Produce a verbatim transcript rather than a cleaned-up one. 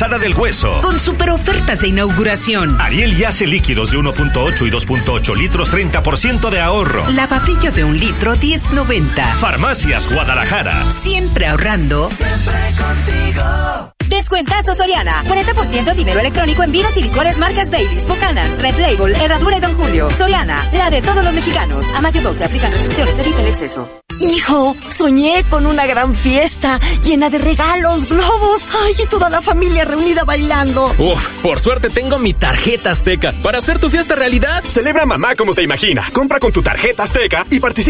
Calzada del Hueso. Con super ofertas de inauguración. Ariel y hace líquidos de uno punto ocho y dos punto ocho litros, treinta por ciento de ahorro. Lavavrillo de un litro, diez noventa. Farmacias Guadalajara. Siempre ahorrando. Siempre contigo. Descuentazo Soriana. cuarenta por ciento dinero electrónico en vinos y licores marcas Baileys, Buchanan's, Red Label, Herradura y Don Julio. Soriana, la de todos los mexicanos. A mayo doce, aplican restricciones, evita el exceso. Hijo, soñé con una gran fiesta llena de regalos, globos, ay, y toda la familia reunida bailando. Uf, por suerte tengo mi tarjeta Azteca para hacer tu fiesta realidad. Celebra mamá como se imagina. Compra con tu tarjeta Azteca y participa